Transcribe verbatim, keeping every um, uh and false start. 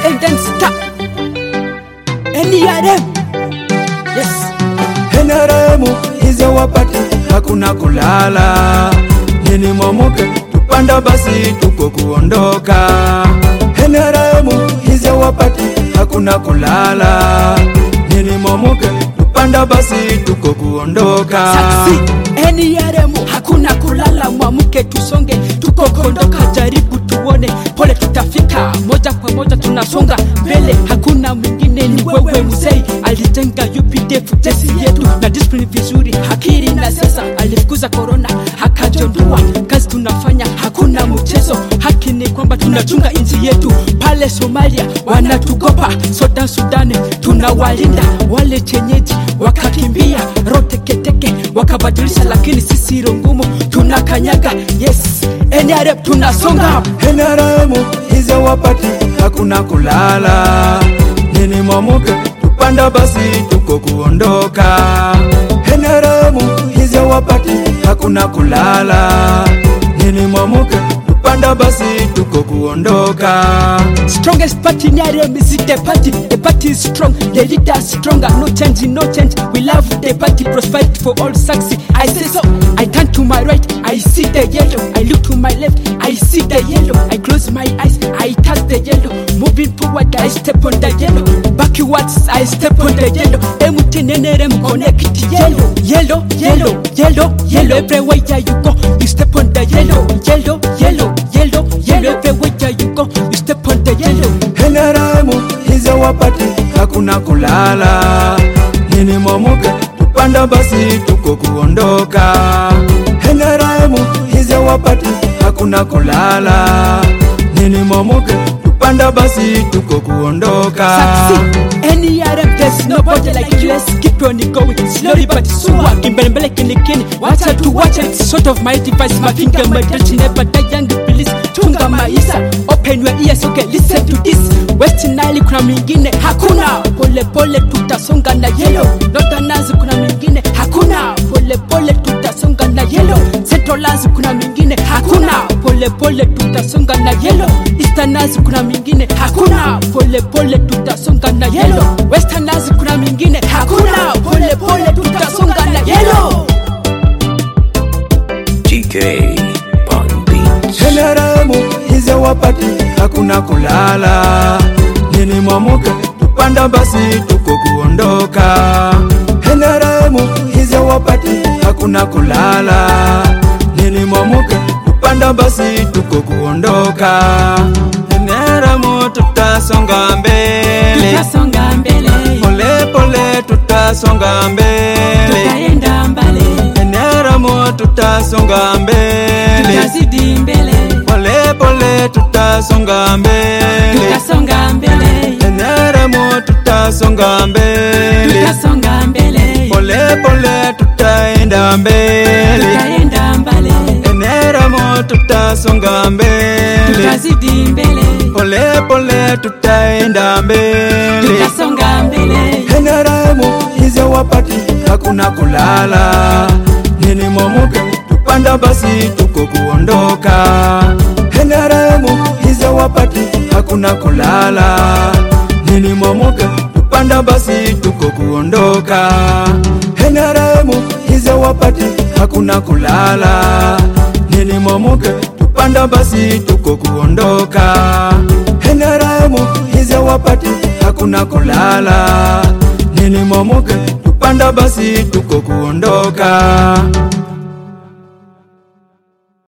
and then stop. N E R M. Yes. N E R M hizi wapati hakuna kulala. Nini momoke tupanda basi tuko kuondoka. N E R M hizi wapati hakuna kulala. Nini momoke tupanda basi tuko kuondoka. Saksi N E R M hakuna kulala, mwamuke tusonge tuko kuondoka, jaribu tuone pole tutafika, moja kwa moja tunasonga mbele, hakuna mwingine ni wewe mzee, alijenga U P D F jesi yetu na discipline vizuri, hakiri na sasa alifukuza corona hakajondua, kazi tunafanya hakuna mchezo, haki ni kwamba tunachunga nchi yetu, pale Somalia wanatukopa, Sudan Sudan tunawalinda, wale chenyeji wakakimbia, rote keteke wakabadilisha, lakini sisi rongumu tunakanyaga. Yes, N E R M tunasonga. N E R M hizi wapati hakuna kulala. Nini momoke tupanda basi tuko kuondoka. N E R M hizi wapati hakuna kulala. Nini momoke tupanda basi tuko kuondoka. Strongest party in R M is the party. The party is strong, the leader is stronger. No change, no change. We love the party, prosperity for all succeed. I say so. I turn to my right, I see the yellow. I look to my left, I see the yellow. I close my eyes, I touch the yellow. Moving forward, I step on the yellow. Backwards, I step on the yellow. M T N R M connect yellow, yellow, yellow, yellow, yellow. Everywhere you go, you step on the yellow, yellow, yellow, yellow, yellow. Everywhere you go, you step on the yellow. N E R M hizi wapati hakuna kulala. Nini momoke tupanda basi tuko kuondoka. N E R M hizi wapati hakuna kulala. Nini momoke tupanda basi tuko kuondoka. Saksi N E R M, there's nobody like you. Let's keep on going slowly but sure. Kimbele mbele kini kini, wacha tu wacha. It's sort of my device, my finger, my touch, never die young please. Tunga maisha, open your ears, okay, listen to this. West Nile kuna mingine hakuna, pole pole tutasonga na yellow. Northerners kuna mingine hakuna, pole pole tutasonga na yellow. Centralers kuna mingine hakuna, pole pole tutasonga na yellow. Easterners kuna mingine hakuna, pole pole tutasonga na yellow. Westerners kuna mingine hakuna, pole pole tutasonga na yellow. G K Pun Beats. N E R M hizi wapati hakuna kulala. Nini momoke tupanda basi tuko kuondoka. N E R M hizi wapati hakuna kulala. Nini momoke tupanda basi tuko kuondoka. N E R M tutasonga mbele, Tutasonga mbele, pole pole tutasonga mbele, tutaenda mbali, N E R M tutasonga mbele, tutazidi mbele, pole pole tutasonga mbele, tutasonga mbele, N E R M tutasonga mbele, tutasonga mbele, pole pole tutaenda mbele, tutaenda mbali, N E R M tutasonga mbele, tutazidi mbele, pole pole tutaenda mbele, tutasonga mbele. N E R M hizi wapati hakuna kulala. Nini momoke tupanda basi tuko kuondoka. N E R M hizi wapati hakuna kulala. Nini momoke tupanda basi tuko kuondoka. N E R M hizi wapati hakuna kulala. Nini momoke tupanda basi tuko kuondoka. N E R M hizi wapati hakuna kulala. Nini momoke tupanda basi tuko kuondoka.